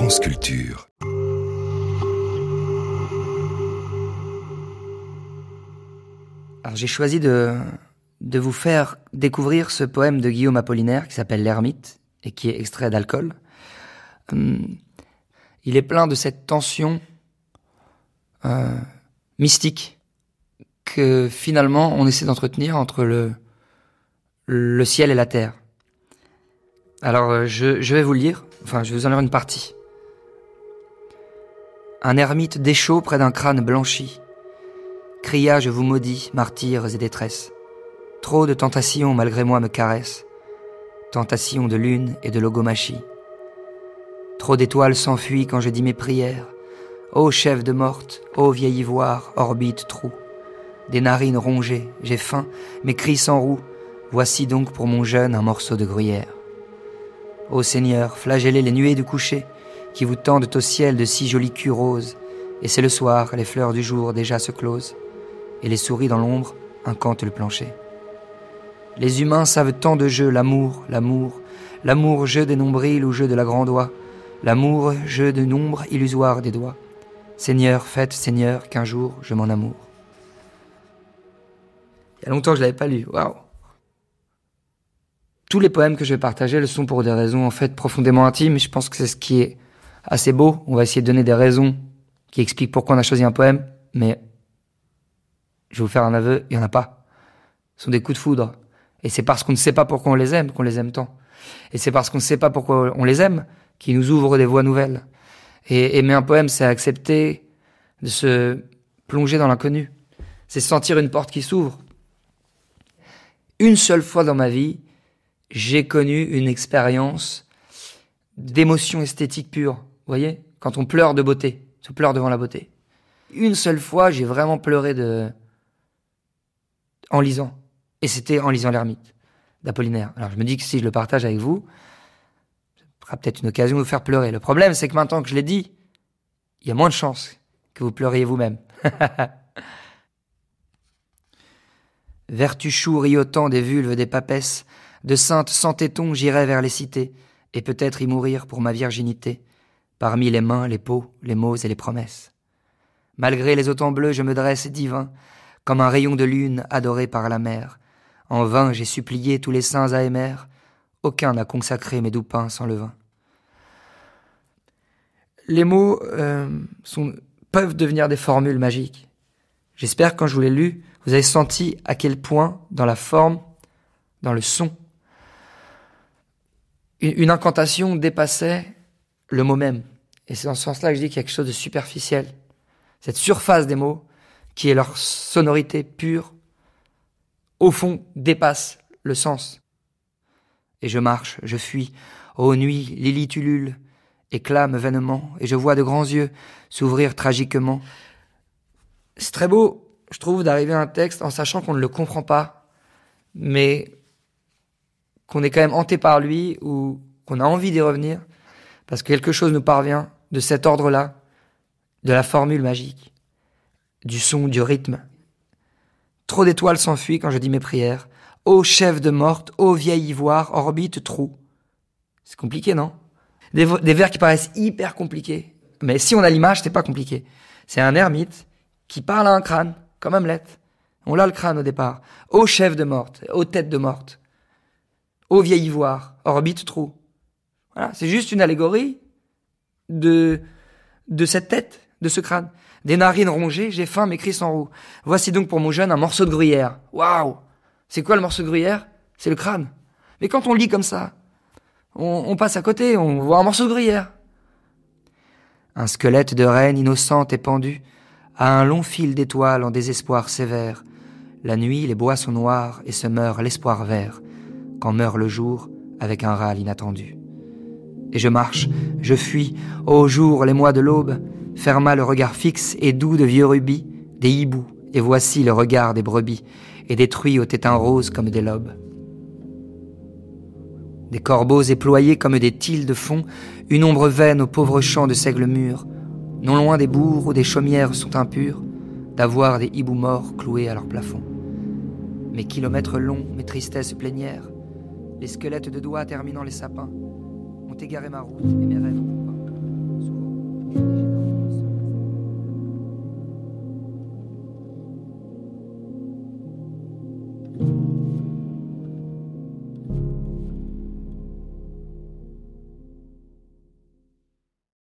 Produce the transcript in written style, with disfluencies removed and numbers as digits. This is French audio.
France Culture. Alors j'ai choisi de vous faire découvrir ce poème de Guillaume Apollinaire qui s'appelle L'Ermite et qui est extrait d'Alcool. Il est plein de cette tension mystique que finalement on essaie d'entretenir entre le ciel et la terre. Alors je vais vous le lire, je vais vous en lire une partie. Un ermite déchaud près d'un crâne blanchi cria, je vous maudis, martyrs et détresses. Trop de tentations malgré moi me caressent, tentations de lune et de logomachie. Trop d'étoiles s'enfuient quand je dis mes prières. Ô chef de morte, ô vieil ivoire, orbite trou. Des narines rongées, j'ai faim, mes cris s'enrouent. Voici donc pour mon jeûne un morceau de gruyère. Ô Seigneur, flagellez les nuées du coucher, qui vous tendent au ciel de si jolis culs roses. Et c'est le soir, les fleurs du jour déjà se closent, et les souris dans l'ombre incantent le plancher. Les humains savent tant de jeux, l'amour, jeu des nombrils ou jeu de la grande oie, l'amour, jeu de nombre illusoire des doigts. Seigneur, faites, Seigneur, qu'un jour je m'en amoure. Il y a longtemps que je l'avais pas lu, waouh. Tous les poèmes que je vais partager le sont pour des raisons en fait profondément intimes. Je pense que c'est ce qui est assez beau. On va essayer de donner des raisons qui expliquent pourquoi on a choisi un poème, mais je vais vous faire un aveu, il n'y en a pas. Ce sont des coups de foudre. Et c'est parce qu'on ne sait pas pourquoi on les aime qu'on les aime tant. Et c'est parce qu'on ne sait pas pourquoi on les aime qu'ils nous ouvrent des voies nouvelles. Et aimer un poème, c'est accepter de se plonger dans l'inconnu. C'est sentir une porte qui s'ouvre. Une seule fois dans ma vie, j'ai connu une expérience d'émotion esthétique pure. Vous voyez ? Quand on pleure de beauté, on pleure devant la beauté. Une seule fois, j'ai vraiment pleuré en lisant. Et c'était en lisant L'Ermite d'Apollinaire. Alors je me dis que si je le partage avec vous, ça sera peut-être une occasion de vous faire pleurer. Le problème, c'est que maintenant que je l'ai dit, il y a moins de chances que vous pleuriez vous-même. Vertu chou riotant des vulves des papesses, de saintes sans tétons, j'irai vers les cités, et peut-être y mourir pour ma virginité, parmi les mains, les peaux, les mots et les promesses. Malgré les autans bleus, je me dresse divin, comme un rayon de lune adoré par la mer. En vain, j'ai supplié tous les saints à aimer, aucun n'a consacré mes doux pains sans levain. Les mots peuvent devenir des formules magiques. J'espère que quand je vous l'ai lu, vous avez senti à quel point, dans la forme, dans le son, une incantation dépassait le mot même. Et c'est dans ce sens-là que je dis qu'il y a quelque chose de superficiel. Cette surface des mots, qui est leur sonorité pure, au fond, dépasse le sens. Et je marche, je fuis, ô nuit, Lily t'ulule, et clame vainement, et je vois de grands yeux s'ouvrir tragiquement. C'est très beau, je trouve, d'arriver à un texte en sachant qu'on ne le comprend pas, mais qu'on est quand même hanté par lui ou qu'on a envie d'y revenir, parce que quelque chose nous parvient de cet ordre-là, de la formule magique, du son, du rythme. Trop d'étoiles s'enfuient quand je dis mes prières. Ô chef de morte, ô vieil ivoire, orbite trou. C'est compliqué, non ? Des vers qui paraissent hyper compliqués. Mais si on a l'image, c'est pas compliqué. C'est un ermite qui parle à un crâne, comme Hamlet. On l'a le crâne au départ. Ô chef de morte, ô tête de morte. Ô vieil ivoire, orbite trou. Voilà, c'est juste une allégorie de cette tête, de ce crâne. Des narines rongées, j'ai faim, mes cris s'enrouent. Voici donc pour mon jeûne un morceau de gruyère. Waouh! C'est quoi le morceau de gruyère? C'est le crâne. Mais quand on lit comme ça, on passe à côté, on voit un morceau de gruyère. Un squelette de reine innocente est pendu à un long fil d'étoiles en désespoir sévère. La nuit, les bois sont noirs et se meurt l'espoir vert, quand meurt le jour avec un râle inattendu. Et je marche, je fuis, ô jour, les mois de l'aube, ferma le regard fixe et doux de vieux rubis, des hiboux, et voici le regard des brebis, et détruit au tétin rose comme des lobes. Des corbeaux éployés comme des tiles de fond, une ombre vaine aux pauvres champs de seigle mûr, non loin des bourgs où des chaumières sont impures, d'avoir des hiboux morts cloués à leur plafond. Mes kilomètres longs, mes tristesses plénières, les squelettes de doigts terminant les sapins, ont égaré ma route et mes rêves.